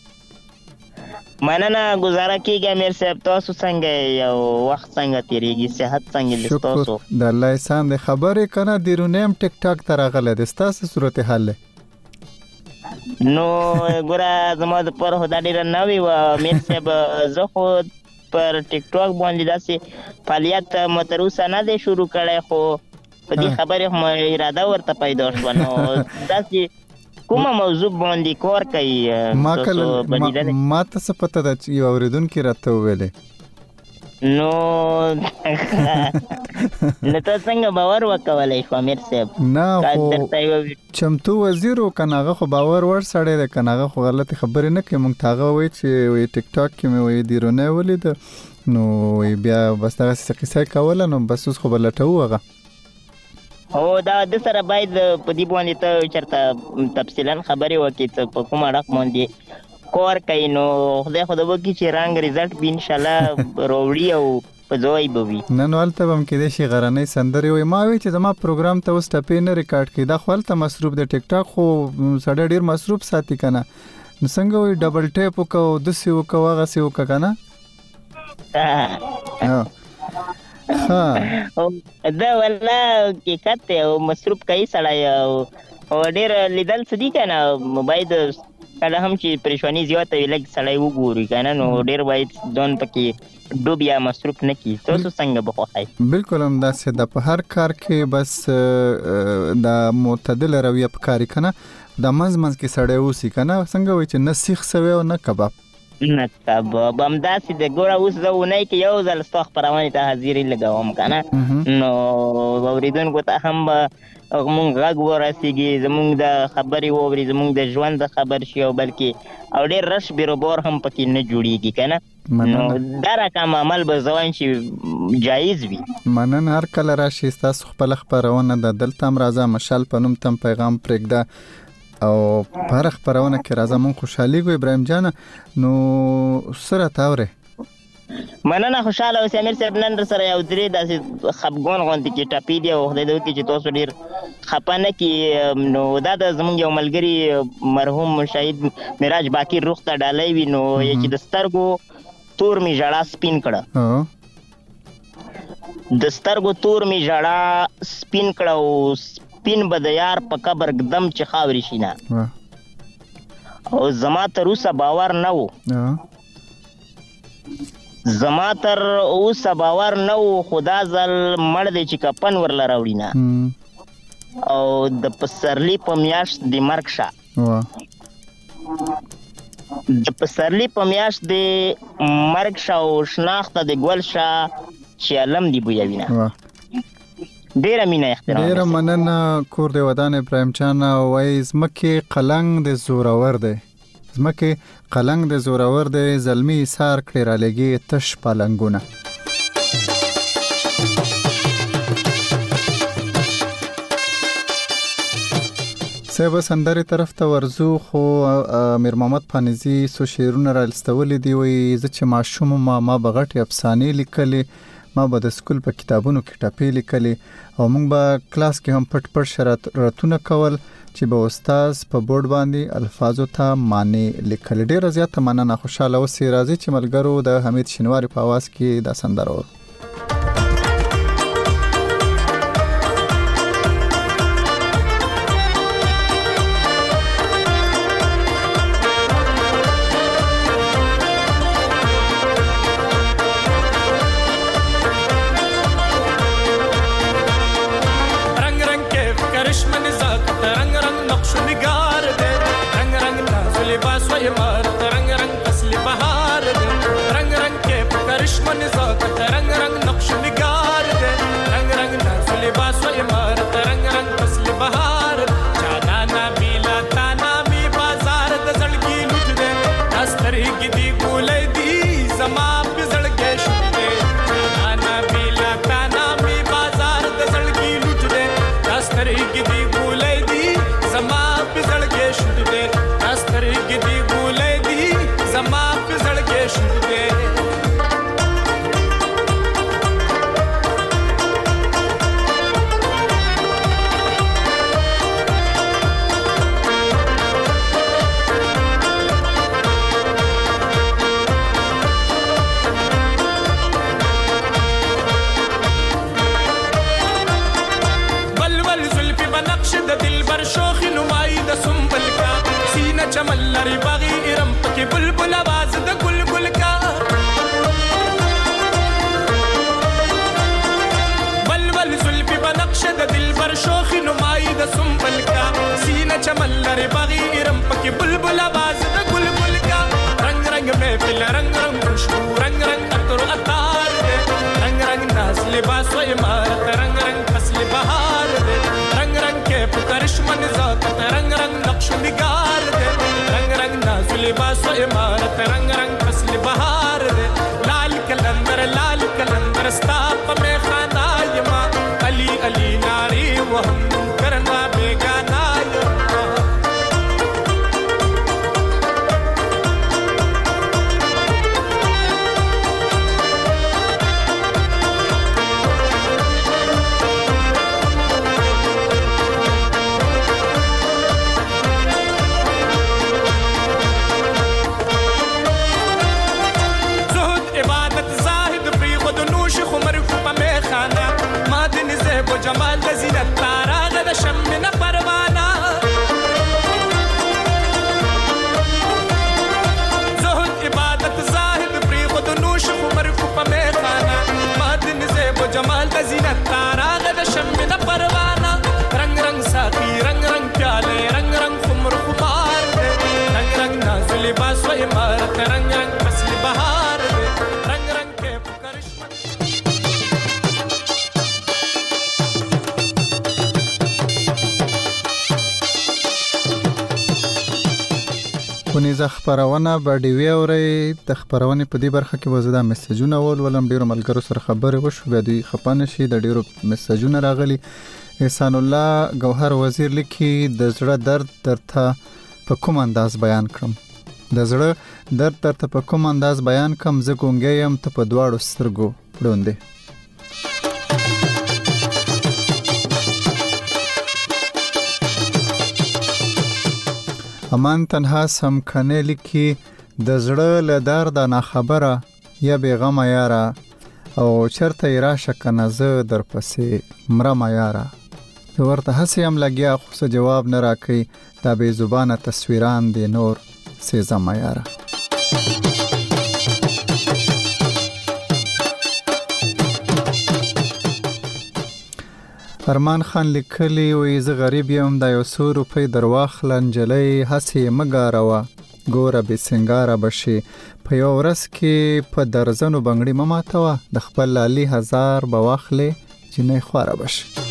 مننه گزاره کیږي امیر صاحب تاسو څنګه یو وخت څنګه تیریږي صحت څنګه تاسو د الله احسان د خبرې کنه دیرونیم ټیک ټاک ترغله د تاسو صورت حال نو ګوره زما د پر هدا ډیر نوې و امیر صاحب زه خو پر ټیک ټاک باندې داسې فعالیت متروسه نه دی شروع کړی خو په دې خبرې هم اراده ورته پیدا شوه نو داسې کومه موضوع باندې کار کوي ما ته څه پته ده چې یو اوریدونکي راته وویلې نو ته څنګه باور وکولای شو امیر صاحب نه خو چمتو وزیر او کناغه خو باور ور سړی ده کناغه خو غلطي خبرې نه کوي مونږ تاغه وای چې وی ټیک ټاک کې مې وی دیرونه ولید نو بیا بس دا څه قصه کوله نو بس اوس خو بلټو هغه او دا د سره باید په دې باندې ته چرته تفصیلا خبرې وکړي ته په کومه اړه باندې کار کوي نو خدای خو د وکړي چې رنګ رزلټ به ان شاء الله راوړي او په ځای به وي نن ولته هم کې د شي غرانې سندري وي ما وی چې زما پروګرام ته اوس ټپې نه ریکارډ کړي دا خپل مصروف د ټیک ټاک خو سړی ډیر مصروف ساتي کنه نو څنګه وي ډبل ټیپ وکاو د سی وکاو هغه سی وکا کنه دا ولا کې کته او مصروف کوي سړی او ډیر لیدل څه دي کنه موبایل کله هم چې پریشانی زیاته وي لږ سړی وګوري کنه نو ډیر باید ځان پکې ډوب یا مصروف نه کی تاسو څنګه بخوای بالکل هم داسې د په هر کار کې بس د معتدل رویه پکاري کنه د منځ کې سړی اوسي کنه څنګه وای چې نه سیخ سوي او نه کباب نه کباب هم داسې د ګوره اوس زونه کې یو ځل ستاسو خبرونه ته حاضری لګوم کنه نو اوریدونکو ته هم مونږ غږ ورسیږي زمونږ د خبرې ووري زمونږ د ژوند د خبر شي او بلکې او ډېر رش بیروبور هم پکې نه جوړیږي کنه نو دا رقم عمل به ځوان شي جایز وي منن هر کله راشي تاسو خپل خبرونه د دلته هم راځه مشال په نوم تم پیغام پرېږده او پر خبرونه کې راځه مون خوشحالي ګو ابراهيم جان نو سره تاوره مننه خوشاله اوسې امیر صاحب نن سره یو درې داسې خپګون غونډې کې ټاپی دی او خدای دې وکړي چې تاسو ډیر خپانه کې نو دا د زمونږ یو ملګری مرحوم شهید میراج باقر روخ ته ډالۍ وي نو چې د سترګو تور می ژړا سپین کړه د سترګو تور می ژړا سپین کړه او سپین به د یار په قبر دم چې خاوري شینه او زما تر اوسه باور نه وو زما تر اوسه باور نه وو خدا ځل مړ دی چې کفن ورله راوړي نه او د پسرلی په میاشت د مرګ شه د پسرلی په میاشت د مرګ شه او شناخته د ګل شه چې علم دی بویوي نه ډیره مینه احترام ډیره مننه کور دی ودان ابراهيم جان وای زمکه قلنګ د زورور دی زمکه قلنګ د زورور دی زلمی سار کړی را لګي تش پلنګونه سبا سندري طرف ته ورزو خو امیر محمد فانیزی سو شعرونه را لستولې دی وای ز چې ماشوم ما بغټ افسانې لیکلې ما به د سکول په کتابونو کې ټاپې لیکلې او موږ به کلاس کې هم پټ پټ شرایطونه کول چې به استاد په بورډ باندې الفاظو ته معنی لیکل ډیر زیات مننه خوشاله اوسئ راځي چې ملګرو د حمید شینواری په आवाज کې دا سندره چمن لري باغي پکې بلبل आवाज د بلبل کا رنگ رنگ محفل رنگ رنگ خوشبو رنگ رنگ عطر عطار رنگ رنگ ناز لباس و عمارت رنگ رنگ فصل بهار رنگ رنگ کے کرشمن ذات رنگ رنگ نقش و نگار رنگ رنگ ناز لباس و عمارت رنگ رنگ فصل بهار لال کلندر استاپ میں خانہ یما علی علی ناری وہ ہم کرنا بیگانہ جمال د زینت تاراغ د شمع پروانه زهد عبادت زاهد پری خود نوش خمر کو پمیخانه مادن زیب جمال د زینت تاراغ د شمع پروانه رنگ رنگ ساقی رنگ رنگ پیالے رنگ رنگ خمر خمار رنگ رنگ ناز لباس و عمارت رنگ رنگ فصل بہار رنگ رنگ کے کرشمہ ونیزه خبرونه به ډیوی اوري د خبرونه په دې برخه کې وزدا میسجونه ولولم ډیرو ملګرو سره خبرې وشو بیا دوی خپانه شي د ډیرو میسجونه راغلي احسان الله گوهر وزیر لیکي د زړه درد درته په کوم انداز بیان کړم د زړه درد درته په کوم انداز بیان کړم زه ګونګې يم ته په دواړو سترګو پړوندې امان تنها سم کنه لیکي د زړه له درد نه خبره یا بیغم یاره او چرته راشه کنه زه در پسې مرم یاره ورته هسې هم لګیا خو څه جواب نه راکې دا بې زبانه تصویران دی نور سیزم یاره ارمان خان لیکلی وی زه غریب یم د 100 روپۍ درواخل انجلۍ هسې مګاروا ګوره به سنگاره بشي په یو ورځ کې په درزنو بنگړي مماتوا د خپل لالي 1000 بواخلې جنې خواره بشي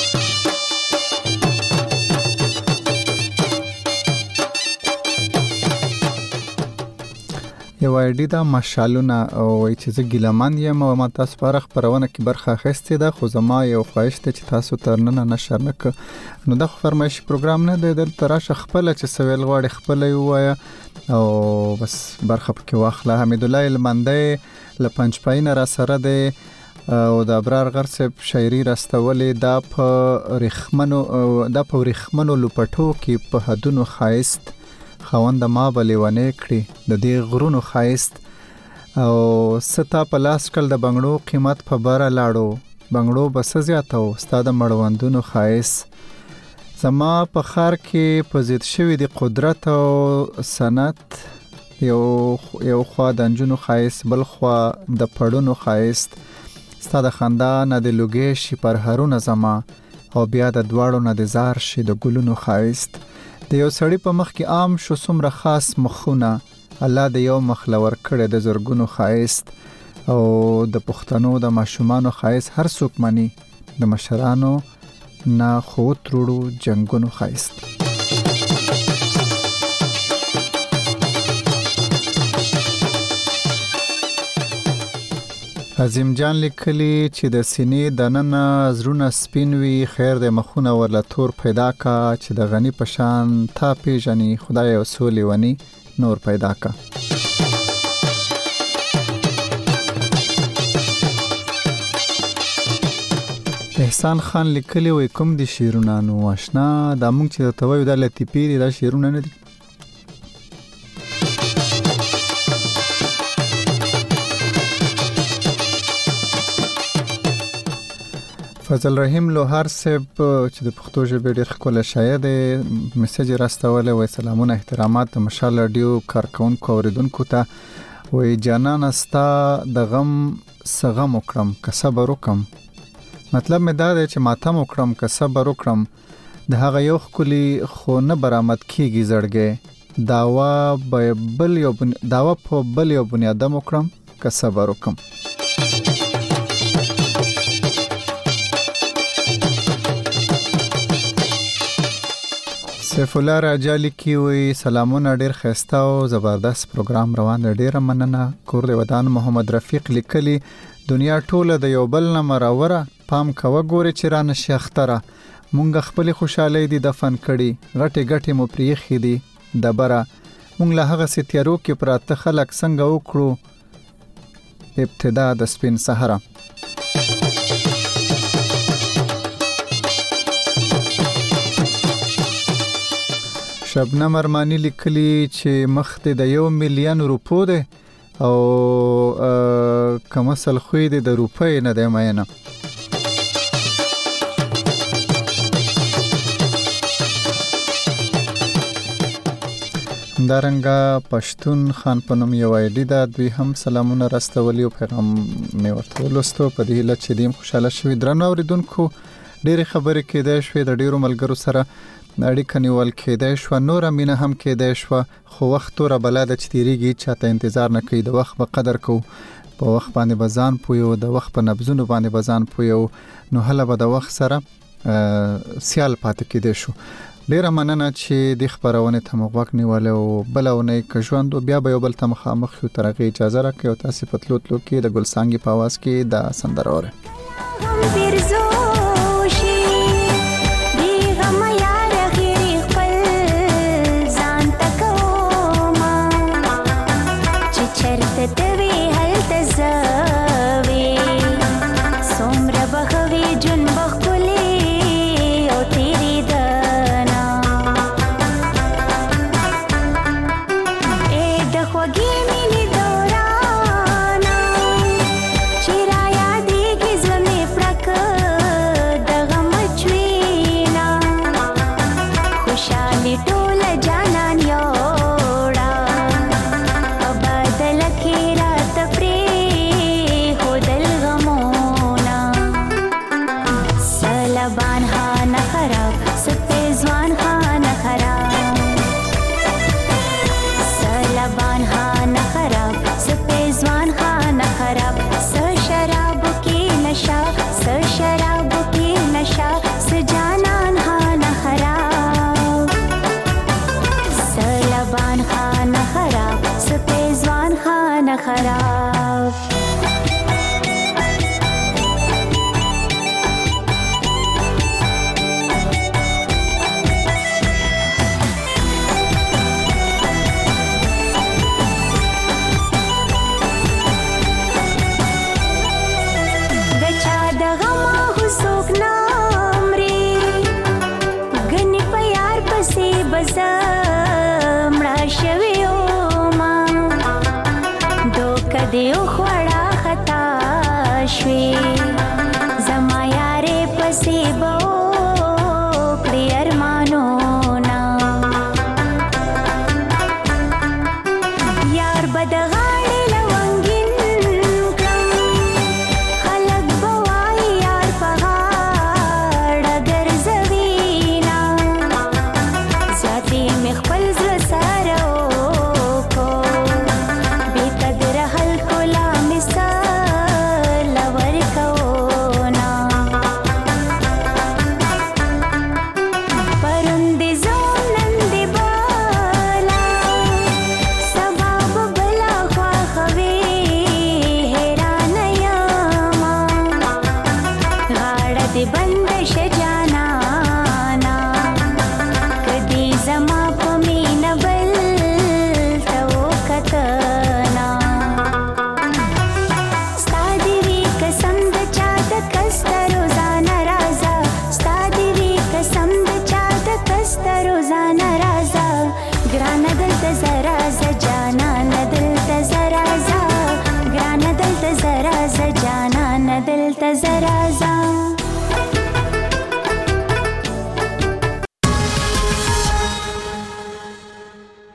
یو ایډی دا ماشالونه او وای چې زه ګیلمن یم او ما تاسو پر خبرونه کې برخه اخیستې ده خو زما یو خواهش ته چې تاسو ترننه نشر نک نو د فرمایش پروګرام نه د تراشه خپل چې سویل غواړي خپل یو او بس برخه کې واخله حمید الله المندې ل پنځپاین را سره ده او د ابرار غرسب شاعري راستولې دا په رخمنو لپټو کې په حدونو خایست خوند ما بلې کړی د دې غرونو خایست او ستا په لاس کل د بنگړو قیمت په بره لاړو بنگړو بس زیاتو ستاد مړوندونو خایست زما په خار کې په زید شوی د قدرت او سنت یو خوا د انجونو خایست بل خوا د پړونو خایست ستاد خندان د لوګې شي پر هرونه زما او بیا د دواړو نه د زار شي د ګلونو خایست د یو سړی په مخ کې عام شو څومره خاص مخونه الله د یو مخلور کړه د زرګونو خایست او د پښتنو د ماشومانو خایست هر څوک مني د مشرانو نه خو ترړو جنگونو خایست عظیم جان لیکلی چې د سینې د نن زرونه سپین وی خیر د مخونه ورله تور پیدا کا چې د غنی پشان تا پیژني خدای او سولې ونی نور پیدا کا احسان خان لیکلی وی کوم دي شیرونه نو آشنا د مونږ چې د توي د لطیفي د شیرونه نه دي فضل رحیم لوهار صاحب چې د پښتو ژبې ډېر ښکلی شاعر دی میسج راستولی وایي سلامونه احترامات د مشال راډیو کارکونکو اوریدونکو ته وایي جانانه ستا د غم څه غم وکړم که صبر وکړم مطلب مې دا دی چې ماتم وکړم که صبر وکړم د هغه یو خولي خو نه برآمد کیږي زړګي داوا په بل یو بنیادم وکړم که صبر وکم. سیف الله راجالی کی وی سلامونه ډیر خسته او زبردست پروګرام روان دی ډیره مننه. کور دی ودان محمد رفیق لیکلی دنیا ټوله د یو بل نه مراوره پام کوه ګوري چې را نشي اختره مونږ خپل خوشاله دي دفن کړي غټي مو پریخي دي دبره مونږ له هغه ستیارو کې پراته خلک څنګه وکړو ابتدا د سپین سحره. شبنم ارمانی لیکلی چې مخ ته د 1 ملیون روپو ده او کمسل خوې د روپۍ نه دی مینه. دارنګه پښتون خان پنوم یو ایډی دا دوی هم سلامونه راستولي او پیغام مې ورته ولستو په دې لچ دیم خوشاله شوې درنو اوریدونکو ډېر خبرې کېدای شوې د ډېرو ملګرو سره اړیکه نیول کېدای شو نور مینه هم کېدای شو خو وخت را بلاد چتیریږي چاته انتظار نه کوي د وخت په قدر کو په وخت باندې بزان پویو د وخت په نبزونو باندې بزان پویو نو هله به د وخت سره سیال پاتې کېدای شو. ډیره مننه چې د خبرونه ته مغوک نیول او بلونه ک ژوند بیا به یو بل ته مخامخ یو ترغه اجازه راکړي او تاسو په تلوتلو کې د ګلسانګي په आवाज کې د سندروره دیو خوړه خطا شوي